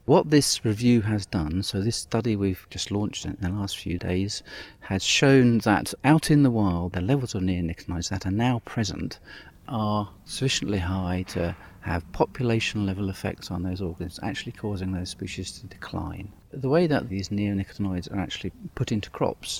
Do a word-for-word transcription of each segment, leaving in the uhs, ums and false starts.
What this review has done, so this study we've just launched in the last few days, has shown that out in the wild, the levels of neonicotinoids that are now present are sufficiently high to have population level effects on those organs, actually causing those species to decline. The way that these neonicotinoids are actually put into crops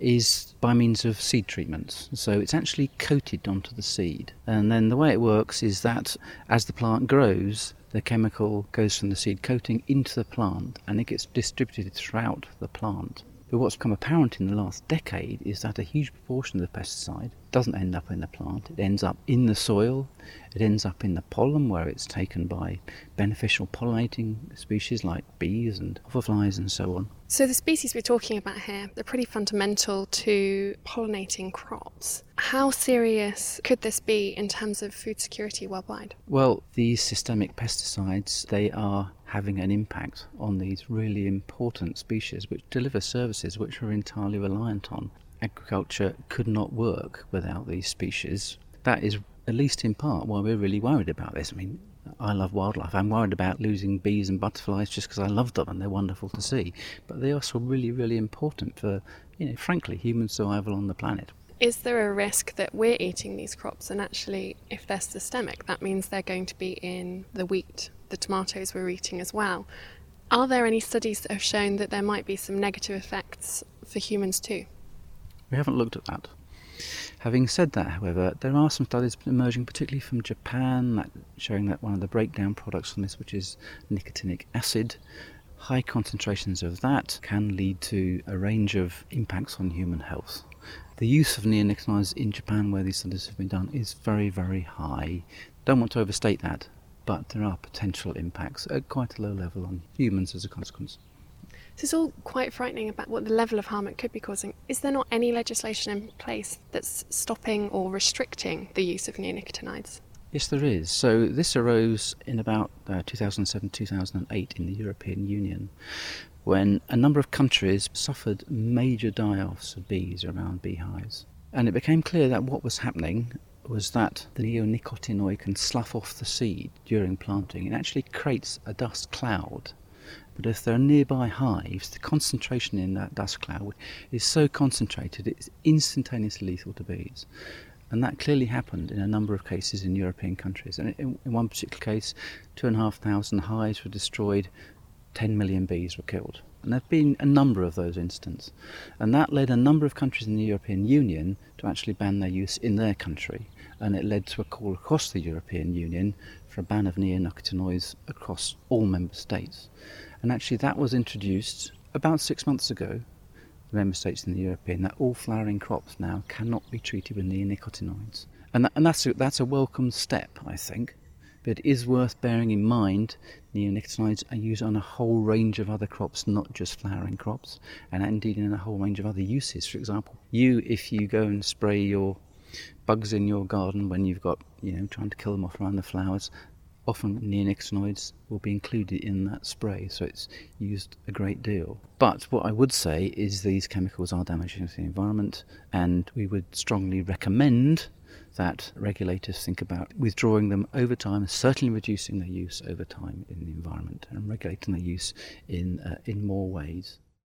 is by means of seed treatments. So it's actually coated onto the seed. And then the way it works is that as the plant grows, the chemical goes from the seed coating into the plant and it gets distributed throughout the plant. But what's become apparent in the last decade is that a huge proportion of the pesticide doesn't end up in the plant. It ends up in the soil, it ends up in the pollen where it's taken by beneficial pollinating species like bees and hoverflies and so on. So the species we're talking about here, they're pretty fundamental to pollinating crops. How serious could this be in terms of food security worldwide? Well, these systemic pesticides, they are having an impact on these really important species which deliver services which we're entirely reliant on. Agriculture could not work without these species. That is, at least in part, why we're really worried about this. I mean, I love wildlife. I'm worried about losing bees and butterflies just because I love them and they're wonderful to see. But they're also really, really important for, you know, frankly, human survival on the planet. Is there a risk that we're eating these crops and actually, if they're systemic, that means they're going to be in the wheat, the tomatoes we're eating as well? Are there any studies that have shown that there might be some negative effects for humans too? We haven't looked at that. Having said that, however, there are some studies emerging, particularly from Japan, that showing that one of the breakdown products from this, which is nicotinic acid, high concentrations of that can lead to a range of impacts on human health. The use of neonicotinoids in Japan, where these studies have been done, is very, very high. Don't want to overstate that, but there are potential impacts at quite a low level on humans as a consequence. So it's all quite frightening about what the level of harm it could be causing. Is there not any legislation in place that's stopping or restricting the use of neonicotinoids? Yes, there is. So this arose in about uh, two thousand seven to two thousand eight in the European Union, when a number of countries suffered major die-offs of bees around beehives. And it became clear that what was happening was that the neonicotinoid can slough off the seed during planting. It actually creates a dust cloud. But if there are nearby hives, the concentration in that dust cloud is so concentrated it's instantaneously lethal to bees. And that clearly happened in a number of cases in European countries. And in, in one particular case, two and a half thousand hives were destroyed, ten million bees were killed. And there have been a number of those instances. And that led a number of countries in the European Union to actually ban their use in their country. And it led to a call across the European Union for a ban of neonicotinoids across all member states. And actually that was introduced about six months ago, the member states in the European, that all flowering crops now cannot be treated with neonicotinoids. And, that, and that's, a, that's a welcome step, I think. But it is worth bearing in mind neonicotinoids are used on a whole range of other crops, not just flowering crops, and indeed in a whole range of other uses. For example, you, if you go and spray your bugs in your garden when you've got, you know, trying to kill them off around the flowers, often neonicotinoids will be included in that spray, so it's used a great deal. But what I would say is these chemicals are damaging to the environment, and we would strongly recommend that regulators think about withdrawing them over time, certainly reducing their use over time in the environment and regulating their use in uh, in more ways.